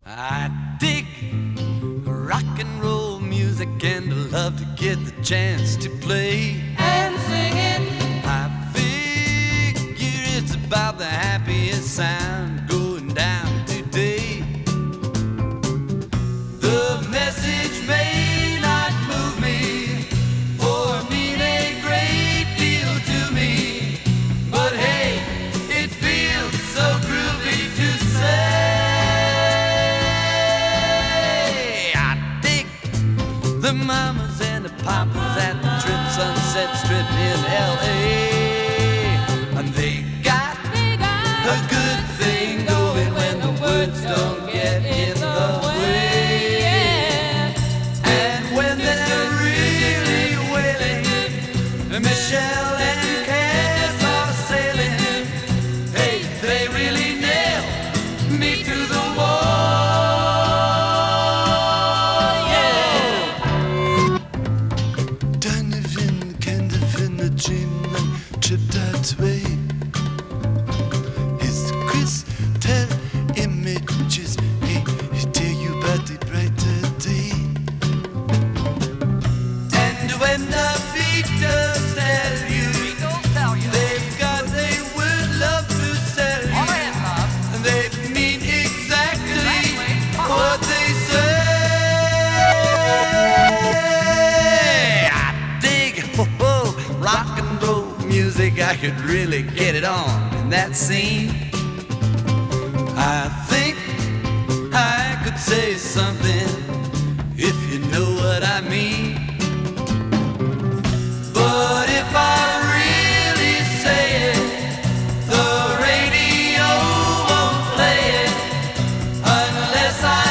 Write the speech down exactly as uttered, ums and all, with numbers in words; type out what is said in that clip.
I dig rock and roll music and I love to get the chance to play and sing it. I figure it's about the happiest sound going down today. The message may not move me or mean a great deal to me, but hey, it feels so groovy to say. The mamas and the papas at the Trip Sunset Strip in L A, and they got, They got a good thing going when the words don't get in the way. Yeah. And when they're really wailing, Michelle and Cass are sailing. Hey, they really nail me to the wall. Tripped that way. His crystal images, he, he tell you about the brighter day. And when the Beatles tell you, they've got a word love to sell you, and they mean exactly what they say. I dig ho, ho, rock and roll music, I could really get it on in that scene. I think I could say something if you know what I mean. But if I really say it, the radio won't play it unless I